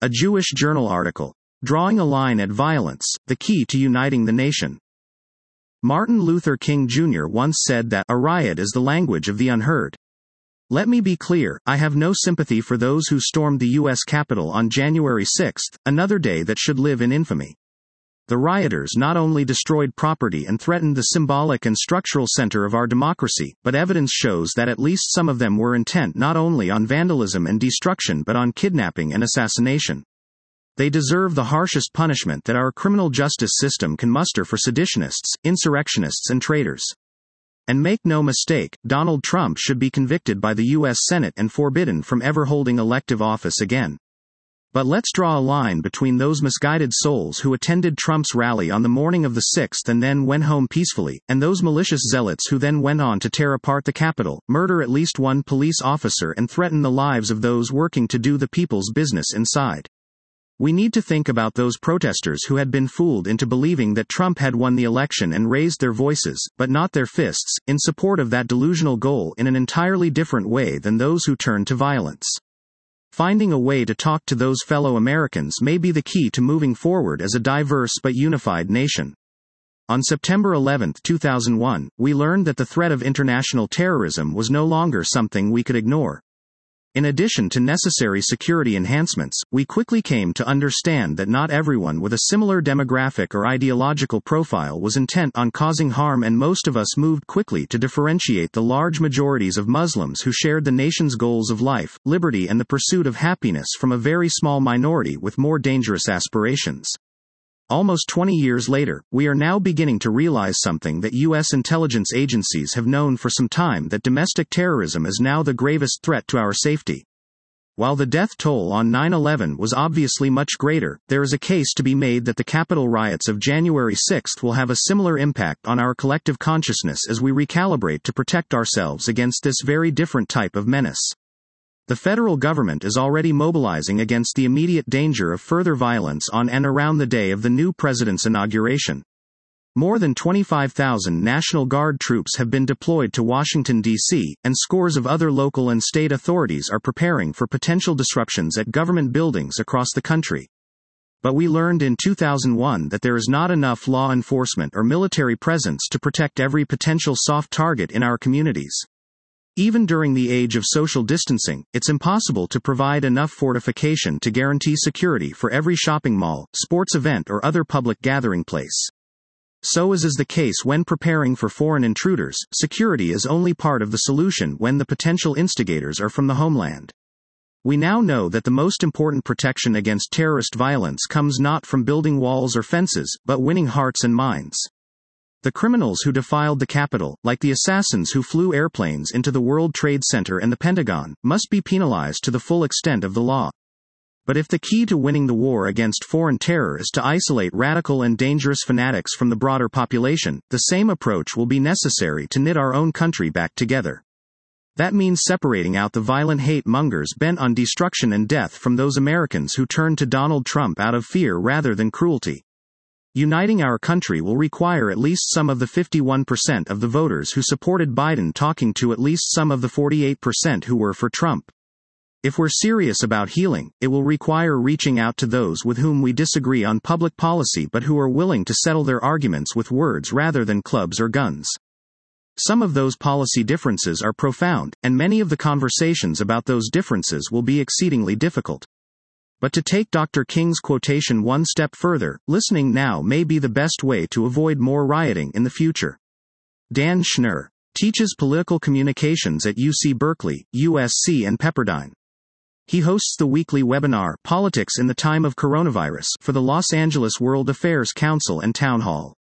A Jewish Journal article. Drawing a Line at Violence, the Key to Uniting the Nation. Martin Luther King Jr. once said that a riot is the language of the unheard. Let me be clear, I have no sympathy for those who stormed the U.S. Capitol on January 6, another day that should live in infamy. The rioters not only destroyed property and threatened the symbolic and structural center of our democracy, but evidence shows that at least some of them were intent not only on vandalism and destruction but on kidnapping and assassination. They deserve the harshest punishment that our criminal justice system can muster for seditionists, insurrectionists and traitors. And make no mistake, Donald Trump should be convicted by the U.S. Senate and forbidden from ever holding elective office again. But let's draw a line between those misguided souls who attended Trump's rally on the morning of the 6th and then went home peacefully, and those malicious zealots who then went on to tear apart the Capitol, murder at least one police officer and threaten the lives of those working to do the people's business inside. We need to think about those protesters who had been fooled into believing that Trump had won the election and raised their voices, but not their fists, in support of that delusional goal in an entirely different way than those who turned to violence. Finding a way to talk to those fellow Americans may be the key to moving forward as a diverse but unified nation. On September 11, 2001, we learned that the threat of international terrorism was no longer something we could ignore. In addition to necessary security enhancements, we quickly came to understand that not everyone with a similar demographic or ideological profile was intent on causing harm, and most of us moved quickly to differentiate the large majorities of Muslims who shared the nation's goals of life, liberty and the pursuit of happiness from a very small minority with more dangerous aspirations. Almost 20 years later, we are now beginning to realize something that U.S. intelligence agencies have known for some time: that domestic terrorism is now the gravest threat to our safety. While the death toll on 9/11 was obviously much greater, there is a case to be made that the Capitol riots of January 6 will have a similar impact on our collective consciousness as we recalibrate to protect ourselves against this very different type of menace. The federal government is already mobilizing against the immediate danger of further violence on and around the day of the new president's inauguration. More than 25,000 National Guard troops have been deployed to Washington, D.C., and scores of other local and state authorities are preparing for potential disruptions at government buildings across the country. But we learned in 2001 that there is not enough law enforcement or military presence to protect every potential soft target in our communities. Even during the age of social distancing, it's impossible to provide enough fortification to guarantee security for every shopping mall, sports event or other public gathering place. So as is the case when preparing for foreign intruders, security is only part of the solution when the potential instigators are from the homeland. We now know that the most important protection against terrorist violence comes not from building walls or fences, but winning hearts and minds. The criminals who defiled the Capitol, like the assassins who flew airplanes into the World Trade Center and the Pentagon, must be penalized to the full extent of the law. But if the key to winning the war against foreign terror is to isolate radical and dangerous fanatics from the broader population, the same approach will be necessary to knit our own country back together. That means separating out the violent hate mongers bent on destruction and death from those Americans who turned to Donald Trump out of fear rather than cruelty. Uniting our country will require at least some of the 51% of the voters who supported Biden talking to at least some of the 48% who were for Trump. If we're serious about healing, it will require reaching out to those with whom we disagree on public policy but who are willing to settle their arguments with words rather than clubs or guns. Some of those policy differences are profound, and many of the conversations about those differences will be exceedingly difficult. But to take Dr. King's quotation one step further, listening now may be the best way to avoid more rioting in the future. Dan Schnur teaches political communications at UC Berkeley, USC and Pepperdine. He hosts the weekly webinar, Politics in the Time of Coronavirus, for the Los Angeles World Affairs Council and Town Hall.